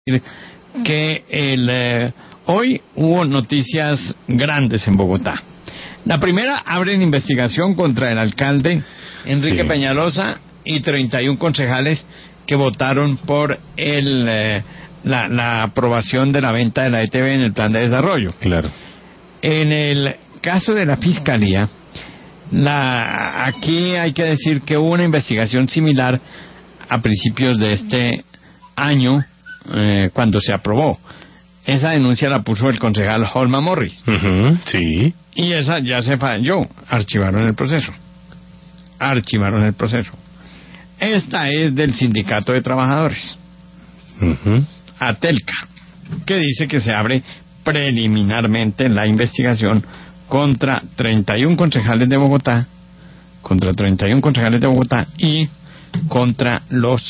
que hoy hubo noticias grandes en Bogotá. La primera, abren investigación contra el alcalde Enrique Peñalosa y 31 concejales que votaron por la aprobación de la venta de la ETB en el plan de desarrollo. Claro. En el caso de la Fiscalía, aquí hay que decir que hubo una investigación similar a principios de este año, cuando se aprobó. Esa denuncia la puso el concejal Holman Morris. Sí. Y esa ya se falló. Archivaron el proceso. Esta es del Sindicato de Trabajadores, Atelca, que dice que se abre preliminarmente la investigación contra 31 concejales de Bogotá, y contra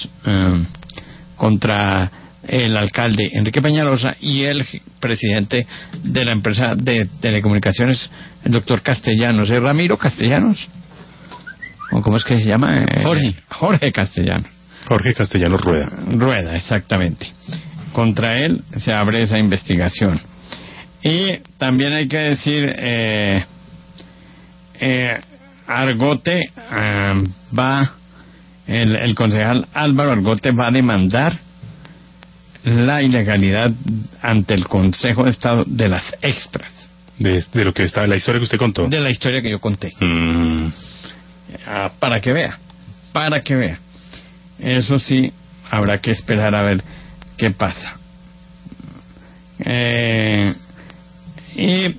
contra el alcalde Enrique Peñalosa y el presidente de la empresa de telecomunicaciones, el doctor Castellanos, Ramiro Castellanos, ¿o cómo es que se llama? Jorge Castellanos. Jorge Castellanos Rueda, exactamente. Contra él se abre esa investigación. Y también hay que decir, Argote el concejal Álvaro Argote va a demandar la ilegalidad ante el Consejo de Estado de las extras. De lo que está, la historia que usted contó. De la historia que yo conté. Para que vea. Eso sí, habrá que esperar a ver qué pasa. Y